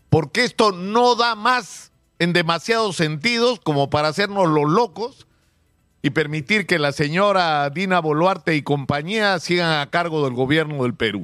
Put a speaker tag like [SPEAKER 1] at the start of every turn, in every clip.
[SPEAKER 1] porque esto no da más en demasiados sentidos como para hacernos los locos y permitir que la señora Dina Boluarte y compañía sigan a cargo del gobierno del Perú.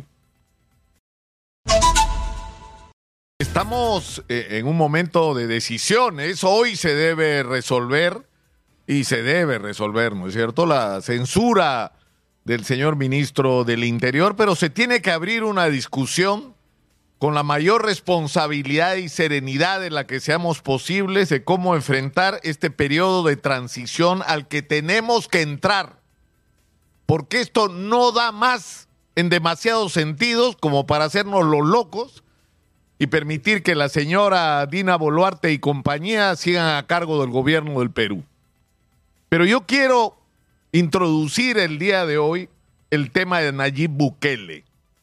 [SPEAKER 1] Estamos en un momento de decisiones. Hoy se debe resolver, y se debe resolver, ¿no es cierto?, la censura del señor ministro del Interior, pero se tiene que abrir una discusión con la mayor responsabilidad y serenidad en la que seamos posibles de cómo enfrentar este periodo de transición al que tenemos que entrar, porque esto no da más en demasiados sentidos como para hacernos los locos y permitir que la señora Dina Boluarte y compañía sigan a cargo del gobierno del Perú. Pero yo quiero introducir el día de hoy el tema de Nayib Bukele.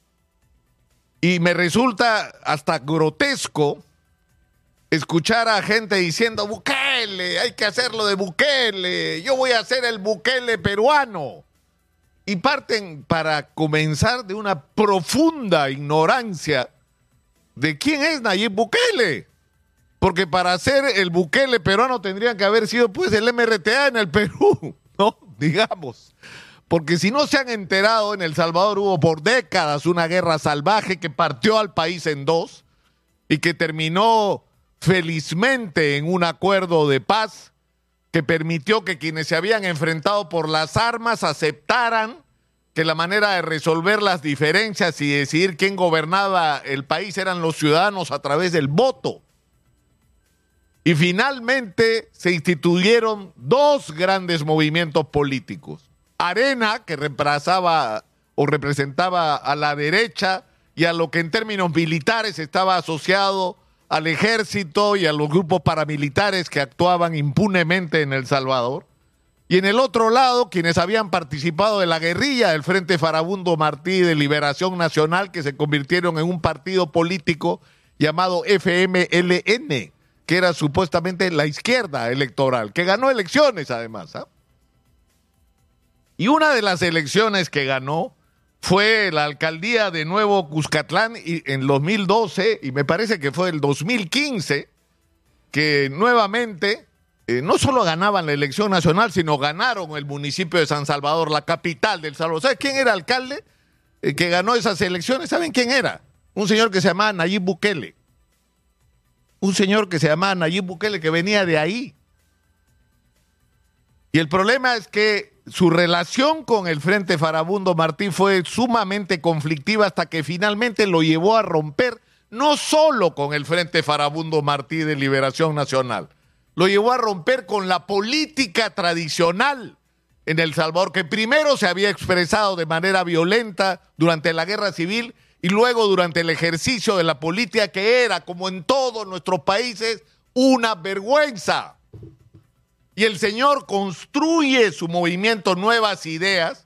[SPEAKER 1] Y me resulta hasta grotesco escuchar a gente diciendo: Bukele, hay que hacerlo de Bukele, yo voy a hacer el Bukele peruano. Y parten para comenzar de una profunda ignorancia de quién es Nayib Bukele. Porque para hacer el Bukele peruano tendrían que haber sido pues el MRTA en el Perú, ¿no? Digamos. Porque si no se han enterado, en El Salvador hubo por décadas una guerra salvaje que partió al país en dos y que terminó felizmente en un acuerdo de paz que permitió que quienes se habían enfrentado por las armas aceptaran que la manera de resolver las diferencias y decidir quién gobernaba el país eran los ciudadanos a través del voto. Y finalmente se instituyeron dos grandes movimientos políticos. Arena, que reemplazaba o representaba a la derecha y a lo que en términos militares estaba asociado al ejército y a los grupos paramilitares que actuaban impunemente en El Salvador. Y en el otro lado, quienes habían participado de la guerrilla del Frente Farabundo Martí de Liberación Nacional, que se convirtieron en un partido político llamado FMLN, que era supuestamente la izquierda electoral, que ganó elecciones además, ¿ah? Y una de las elecciones que ganó fue la alcaldía de Nuevo Cuscatlán en 2012, y me parece que fue el 2015, que nuevamente no solo ganaban la elección nacional, sino ganaron el municipio de San Salvador, la capital del Salvador. ¿Sabes quién era alcalde que ganó esas elecciones? ¿Saben quién era? Un señor que se llamaba Nayib Bukele. Un señor que se llamaba Nayib Bukele, que venía de ahí. Y el problema es que su relación con el Frente Farabundo Martí fue sumamente conflictiva hasta que finalmente lo llevó a romper no solo con el Frente Farabundo Martí de Liberación Nacional, lo llevó a romper con la política tradicional en El Salvador, que primero se había expresado de manera violenta durante la Guerra Civil y luego durante el ejercicio de la política, que era, como en todos nuestros países, una vergüenza. Y el señor construye su movimiento Nuevas Ideas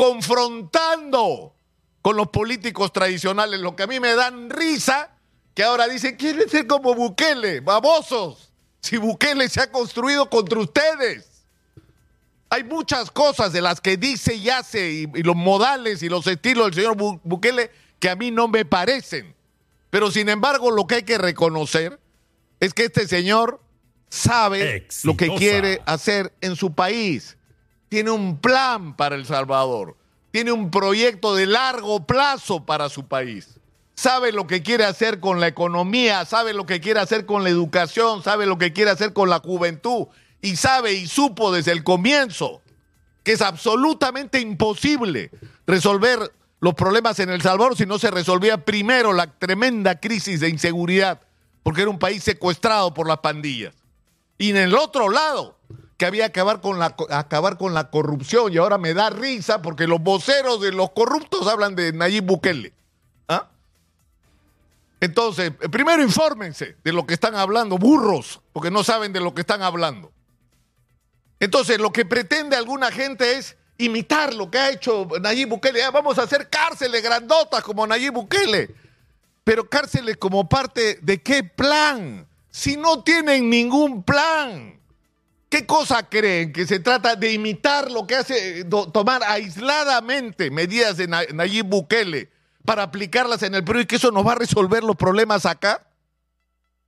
[SPEAKER 1] confrontando con los políticos tradicionales, lo que a mí me dan risa, que ahora dicen: quieren ser como Bukele, babosos, si Bukele se ha construido contra ustedes. Hay muchas cosas de las que dice y hace, y los modales y los estilos del señor Bukele que a mí no me parecen. Pero sin embargo, lo que hay que reconocer es que este señor sabe lo que quiere hacer en su país. Tiene un plan para El Salvador. Tiene un proyecto de largo plazo para su país. Sabe lo que quiere hacer con la economía, sabe lo que quiere hacer con la educación, sabe lo que quiere hacer con la juventud. Y sabe y supo desde el comienzo que es absolutamente imposible resolver los problemas en El Salvador si no se resolvía primero la tremenda crisis de inseguridad, porque era un país secuestrado por las pandillas. Y en el otro lado, que había que acabar con la corrupción. Y ahora me da risa porque los voceros de los corruptos hablan de Nayib Bukele. ¿Ah? Entonces, primero infórmense de lo que están hablando, burros, porque no saben de lo que están hablando. Entonces, lo que pretende alguna gente es imitar lo que ha hecho Nayib Bukele. Vamos a hacer cárceles grandotas como Nayib Bukele. Pero cárceles como parte de ¿qué plan? Si no tienen ningún plan. ¿Qué cosa creen? ¿Que se trata de imitar lo que hace, tomar aisladamente medidas de Nayib Bukele para aplicarlas en el Perú y que eso nos va a resolver los problemas acá?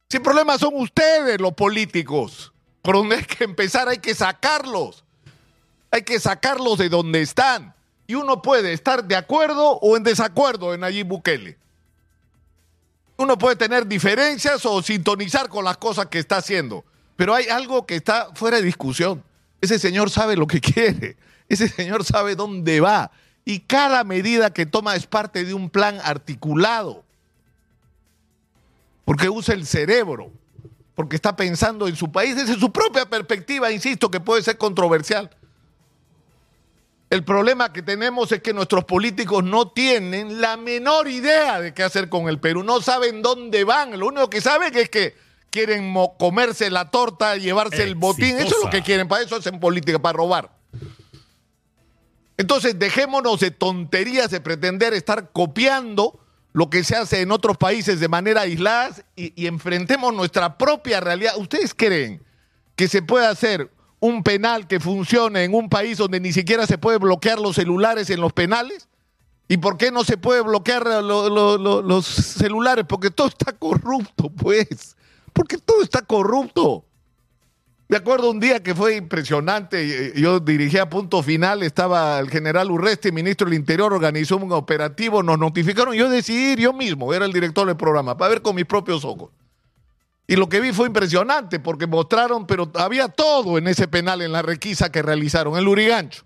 [SPEAKER 1] Si el problema son ustedes, los políticos, por donde hay que empezar hay que sacarlos. Hay que sacarlos de donde están. Y uno puede estar de acuerdo o en desacuerdo en Nayib Bukele. Uno puede tener diferencias o sintonizar con las cosas que está haciendo. Pero hay algo que está fuera de discusión. Ese señor sabe lo que quiere. Ese señor sabe dónde va. Y cada medida que toma es parte de un plan articulado. Porque usa el cerebro. Porque está pensando en su país desde su propia perspectiva, insisto, que puede ser controversial. El problema que tenemos es que nuestros políticos no tienen la menor idea de qué hacer con el Perú. No saben dónde van. Lo único que saben es que quieren comerse la torta, llevarse el botín. Eso es lo que quieren. Para eso hacen política, para robar. Entonces, dejémonos de tonterías de pretender estar copiando lo que se hace en otros países de manera aislada y enfrentemos nuestra propia realidad. ¿Ustedes creen que se puede hacer un penal que funcione en un país donde ni siquiera se puede bloquear los celulares en los penales? ¿Y por qué no se puede bloquear los celulares? Porque todo está corrupto, pues. Porque todo está corrupto. Me acuerdo un día que fue impresionante, yo dirigía Punto Final, estaba el general Urresti, ministro del Interior, organizó un operativo, nos notificaron, yo decidí ir yo mismo, era el director del programa, para ver con mis propios ojos. Y lo que vi fue impresionante, porque mostraron, pero había todo en ese penal, en la requisa que realizaron, en Lurigancho.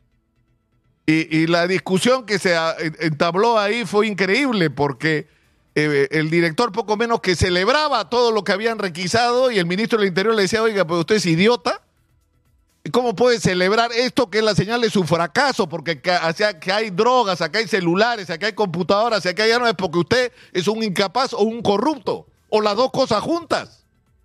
[SPEAKER 1] Y la discusión que se entabló ahí fue increíble, porque el director poco menos que celebraba todo lo que habían requisado y el ministro del Interior le decía, oiga, pues usted es idiota. ¿Cómo puede celebrar esto que es la señal de su fracaso? Porque que hay drogas, acá hay celulares, acá hay computadoras, acá ya no es porque usted es un incapaz o un corrupto, o las dos cosas juntas.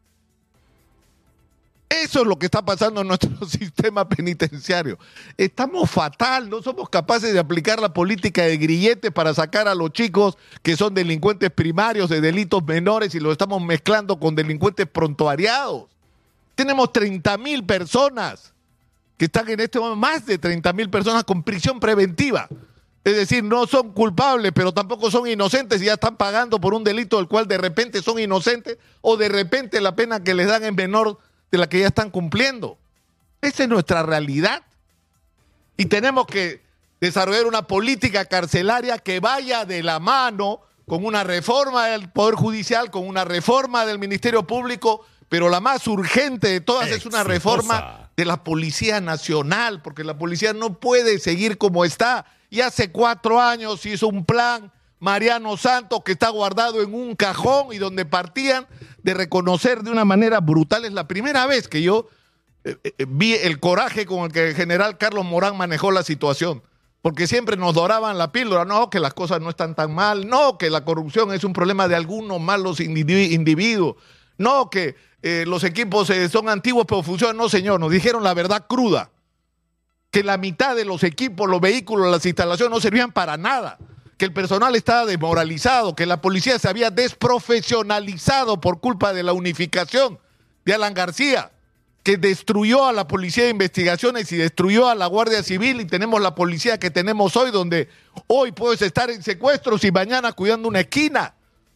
[SPEAKER 1] Eso es lo que está pasando en nuestro sistema penitenciario. Estamos fatal, no somos capaces de aplicar la política de grilletes para sacar a los chicos que son delincuentes primarios de delitos menores y lo estamos mezclando con delincuentes prontuariados. Tenemos 30.000 personas que están en este momento, más de 30.000 personas con prisión preventiva. Es decir, no son culpables, pero tampoco son inocentes y ya están pagando por un delito del cual de repente son inocentes o de repente la pena que les dan es menor de la que ya están cumpliendo. Esa es nuestra realidad. Y tenemos que desarrollar una política carcelaria que vaya de la mano con una reforma del Poder Judicial, con una reforma del Ministerio Público, pero la más urgente de todas es una reforma de la Policía Nacional, porque la policía no puede seguir como está. Y hace 4 años hizo un plan Mariano Santos que está guardado en un cajón y donde partían de reconocer de una manera brutal. Es la primera vez que yo vi el coraje con el que el general Carlos Morán manejó la situación, porque siempre nos doraban la píldora, no, que las cosas no están tan mal, no, que la corrupción es un problema de algunos malos individuos, no, que los equipos son antiguos pero funcionan. No, señor, nos dijeron la verdad cruda, que la mitad de los equipos, los vehículos, las instalaciones no servían para nada, que el personal estaba desmoralizado, que la policía se había desprofesionalizado por culpa de la unificación de Alan García, que destruyó a la Policía de Investigaciones y destruyó a la Guardia Civil, y tenemos la policía que tenemos hoy, donde hoy puedes estar en secuestros y mañana cuidando una esquina.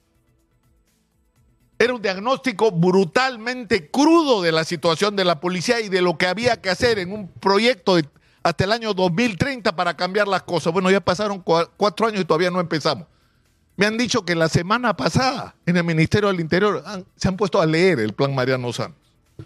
[SPEAKER 1] Era un diagnóstico brutalmente crudo de la situación de la policía y de lo que había que hacer en un proyecto hasta el año 2030 para cambiar las cosas. Bueno, ya pasaron 4 años y todavía no empezamos. Me han dicho que la semana pasada en el Ministerio del Interior se han puesto a leer el plan Mariano Santos.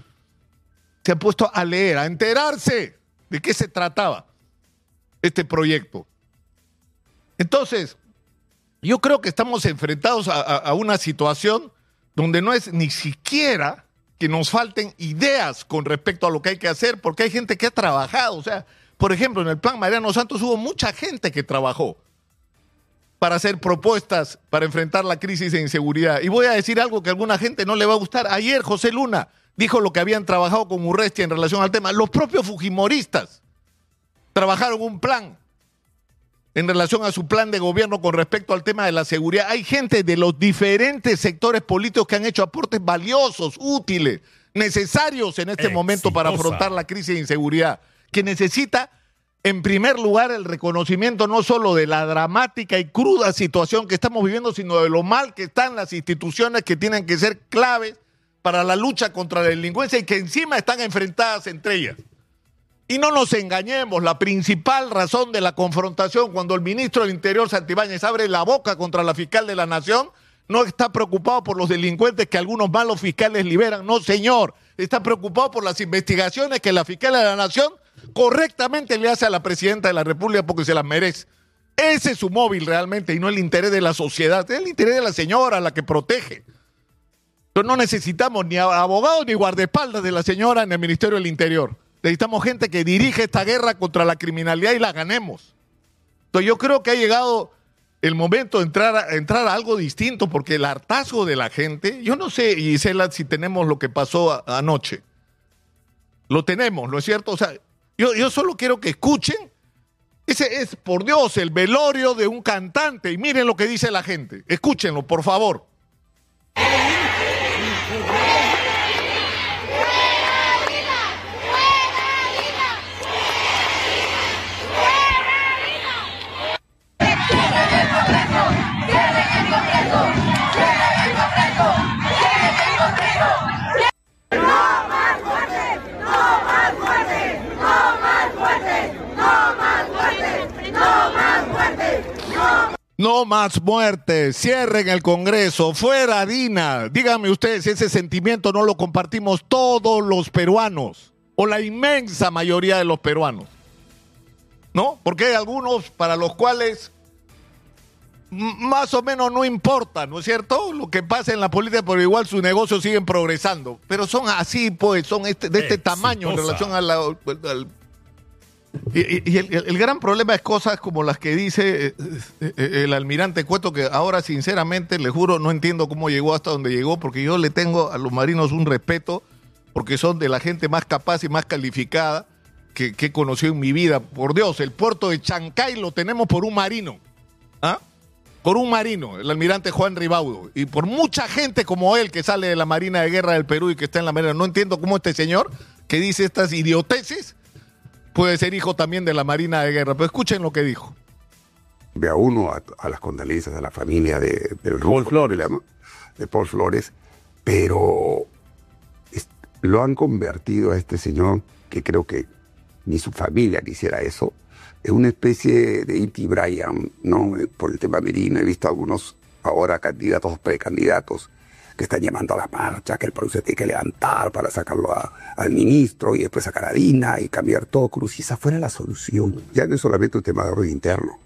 [SPEAKER 1] Se han puesto a leer, a enterarse de qué se trataba este proyecto. Entonces, yo creo que estamos enfrentados a una situación donde no es ni siquiera que nos falten ideas con respecto a lo que hay que hacer, porque hay gente que ha trabajado. O sea, por ejemplo, en el plan Mariano Santos hubo mucha gente que trabajó para hacer propuestas para enfrentar la crisis de inseguridad. Y voy a decir algo que a alguna gente no le va a gustar. Ayer José Luna dijo lo que habían trabajado con Urresti en relación al tema. Los propios fujimoristas trabajaron un plan en relación a su plan de gobierno con respecto al tema de la seguridad. Hay gente de los diferentes sectores políticos que han hecho aportes valiosos, útiles, necesarios en este momento para afrontar la crisis de inseguridad, que necesita en primer lugar, el reconocimiento no solo de la dramática y cruda situación que estamos viviendo, sino de lo mal que están las instituciones que tienen que ser claves para la lucha contra la delincuencia y que encima están enfrentadas entre ellas. Y no nos engañemos, la principal razón de la confrontación cuando el ministro del Interior, Santibáñez, abre la boca contra la fiscal de la Nación, no está preocupado por los delincuentes que algunos malos fiscales liberan, no señor, está preocupado por las investigaciones que la fiscal de la Nación correctamente le hace a la presidenta de la República porque se las merece. Ese es su móvil realmente y no el interés de la sociedad, es el interés de la señora, la que protege. Entonces no necesitamos ni abogados ni guardaespaldas de la señora en el Ministerio del Interior. Necesitamos gente que dirige esta guerra contra la criminalidad y la ganemos. Entonces yo creo que ha llegado el momento de entrar a algo distinto, porque el hartazgo de la gente, yo no sé, Gisela, si tenemos lo que pasó anoche. Lo tenemos, ¿no es cierto? O sea, yo solo quiero que escuchen. Ese es, por Dios, el velorio de un cantante. Y miren lo que dice la gente. Escúchenlo, por favor. No más muertes, cierren el Congreso, fuera Dina. Díganme ustedes si ese sentimiento no lo compartimos todos los peruanos, o la inmensa mayoría de los peruanos, ¿no? Porque hay algunos para los cuales más o menos no importa, ¿no es cierto? Lo que pasa en la política, pero igual sus negocios siguen progresando. Pero son así, pues, son de este tamaño en relación al Y el gran problema es cosas como las que dice el almirante Cueto, que ahora sinceramente, le juro, no entiendo cómo llegó hasta donde llegó, porque yo le tengo a los marinos un respeto, porque son de la gente más capaz y más calificada que he conocido en mi vida. Por Dios, el puerto de Chancay lo tenemos por un marino, ¿ah? Por un marino, el almirante Juan Ribaudo, y por mucha gente como él que sale de la Marina de Guerra del Perú y que está en la Marina. No entiendo cómo este señor que dice estas idioteces puede ser hijo también de la Marina de Guerra. Pero escuchen lo que dijo.
[SPEAKER 2] Ve a uno a las condolencias de la familia de Paul Flores, de Paul Flores, pero lo han convertido a este señor, que creo que ni su familia quisiera eso, en una especie de E.T. Bryan, ¿no? Por el tema Merino. He visto algunos ahora candidatos, precandidatos, que están llamando a la marcha, que el pueblo se tiene que levantar para sacarlo al ministro y después sacar a Dina y cambiar todo. Cruz, y esa fuera la solución. Ya no es solamente un tema de orden interno.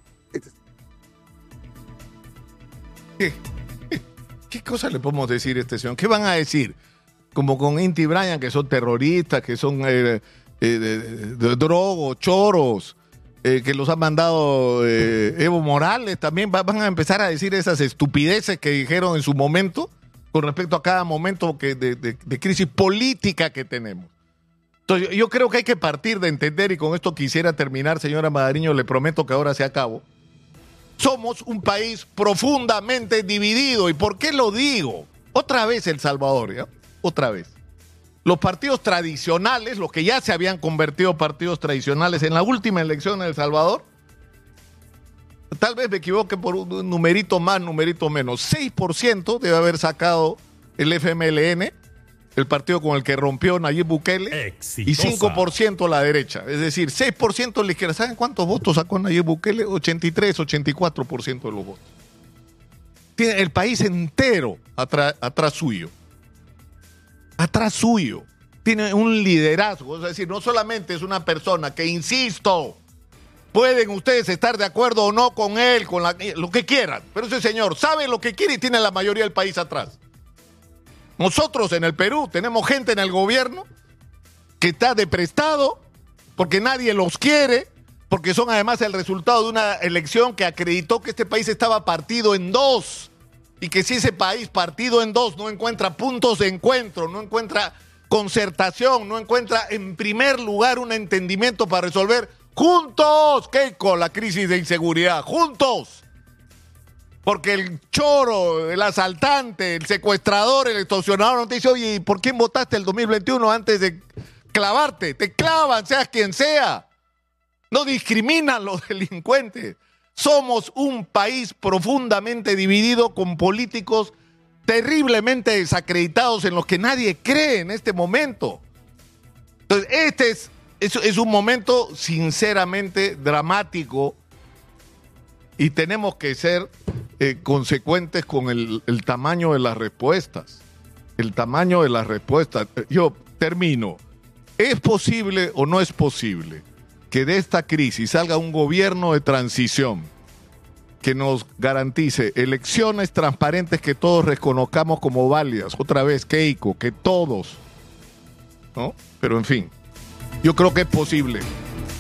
[SPEAKER 1] ¿Qué cosa le podemos decir a este señor? ¿Qué van a decir? Como con Inti Bryan, que son terroristas, que son drogos, choros, que los ha mandado Evo Morales. También van a empezar a decir esas estupideces que dijeron en su momento con respecto a cada momento de crisis política que tenemos. Entonces, yo creo que hay que partir de entender, y con esto quisiera terminar, señora Madariño, le prometo que ahora se acabo. Somos un país profundamente dividido. ¿Y por qué lo digo? Otra vez El Salvador, ¿ya? Otra vez. Los partidos tradicionales, los que ya se habían convertido en partidos tradicionales en la última elección en El Salvador, tal vez me equivoque por un numerito más, numerito menos, 6% debe haber sacado el FMLN, el partido con el que rompió Nayib Bukele, exitosa, y 5% la derecha. Es decir, 6% la izquierda. ¿Saben cuántos votos sacó Nayib Bukele? 83, 84% de los votos. Tiene el país entero atrás suyo. Atrás suyo. Tiene un liderazgo. Es decir, no solamente es una persona que, insisto, pueden ustedes estar de acuerdo o no con él, con lo que quieran, pero ese señor sabe lo que quiere y tiene la mayoría del país atrás. Nosotros en el Perú tenemos gente en el gobierno que está de prestado porque nadie los quiere, porque son además el resultado de una elección que acreditó que este país estaba partido en dos, y que si ese país partido en dos no encuentra puntos de encuentro, no encuentra concertación, no encuentra en primer lugar un entendimiento para resolver juntos, Keiko, la crisis de inseguridad, juntos. Porque el choro, el asaltante, el secuestrador, el extorsionador no te dice, oye, ¿y por quién votaste el 2021 antes de clavarte? Te clavan, seas quien sea. no discrimina a los delincuentes. Somos un país profundamente dividido con políticos terriblemente desacreditados en los que nadie cree en este momento. Entonces, este es un momento sinceramente dramático y tenemos que ser consecuentes con el tamaño de las respuestas. El tamaño de las respuestas. Yo termino. ¿Es posible o no es posible que de esta crisis salga un gobierno de transición que nos garantice elecciones transparentes que todos reconozcamos como válidas? Otra vez, Keiko, que todos, ¿no? Pero en fin, yo creo que es posible.